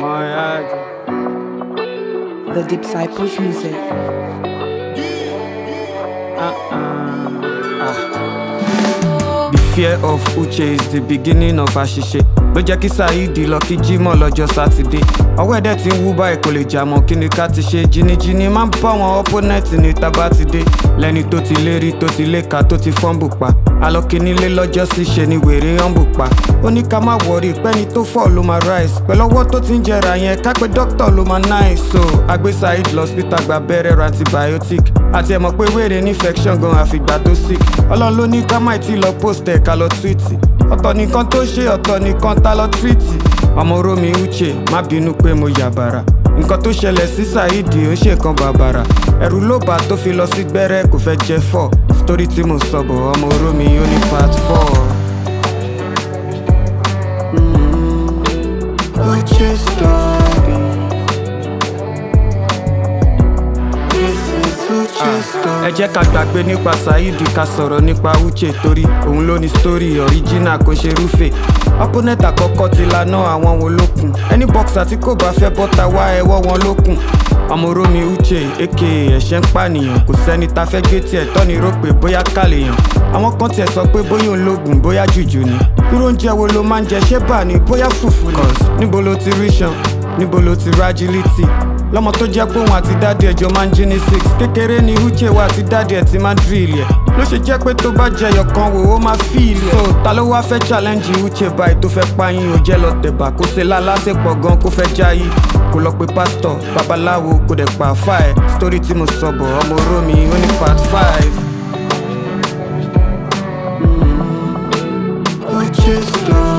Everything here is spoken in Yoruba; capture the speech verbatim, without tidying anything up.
The Disciples Music. The fear of Uche is the beginning of àṣìṣe. Ló jẹ́ kí Saidi lọ kí Jímọ̀ lọ́jọ́ Sátidé. Ọwọ́ ẹ̀dẹ̀ tí ń wú báyìí kò lè jà mọ́ kí ni ká ti ṣe. Jìnnìjìnnì máa ń bá wọn opponent ní tábà ti dé. Lẹ́ni tó ti lérí tó ti léka tó ti fọ́nbù pa. Alọ́kínílé lọ́jọ́ sí ṣe ni wèrè ọ̀nbù pa. Ó ní ká má wọrí pẹ́ni tó fọ́ ló máa rise. Pẹ̀lú ọwọ́ tó ti ń jẹrà yẹn ká pé dókítà ló máa nice. So agbé Saidi lọ hospital gba abẹ́rẹ́ ra antibiotic. Àti ẹ̀ mọ̀ pé wèrè ní infection gan àfìgbà tó sick. Ọlọ́run ló ní ká má ti lọ post ẹ̀ ká lọ tweet. Ọ̀tọ̀ nìkan tó ṣe ọ̀tọ̀ nìkan tá lọ tweet. Ọmọ Romi Uche má bínú pé mo yàbàrà. Nǹkan tó ṣẹlẹ̀ sí Saidi ó ṣe kan bàbàrà. Ẹ̀rù ló bà tó fi lọ sí gbẹ́rẹ́ kò fẹ́ jẹ fọ́. Story tí mo sọ bọ̀ ọmọ Romi ó ní part four. Mm-hmm. Uche story. This is Uche story. Ẹ jẹ́ ká gbàgbé nípa Saidi ká sọ̀rọ̀ nípa Uche torí òun ló ní story original kò ṣe rúfè. Opponent àkọ́kọ́ ti lanà àwọn wo lókun. Any boxer tí kò bá fẹ́ bọ́ta wá ẹwọ́ wọn lókun. Ọmọ Romi Uche aka ẹ̀ṣẹ̀ ń pànìyàn. Kò sẹ́ni ta fẹ́ gé tiẹ̀ tọ́ni rò pé bóyá kàlèyàn. Àwọn kan tiẹ̀ sọ pé bóyá òun lóògùn bóyá jùjù ni. Irú oúnjẹ wo ló máa ń jẹ ṣé bà ní bóyá fùfú ni. Níbo ló ti rí ṣan? Níbo ló ti rágilítì? Lọ́mọ tó jẹ́ pé òun àti dáàdì ẹjọ́ máa ń jí ní six. Kékeré ni Uche wa àti dáàdì ẹ̀ ti máa ń drill ẹ̀. Ló ṣe jẹ́ pé tó bá jẹyọ kan wò ó máa feel ẹ̀. So ta ló wá fẹ́ challenge Uche báyìí tó fẹ́ pààyàn ò jẹ́ lọ tẹ̀bà kó ṣe lálásèpọ̀ gan kó fẹ́ jáyé. Kò lọ pé pásítọ̀ babaláwo kò dẹ̀ pa àfà ẹ̀. Story tí mo sọ bọ̀ ọmọ Romi ó ní part five. Mm-hmm. Uche story.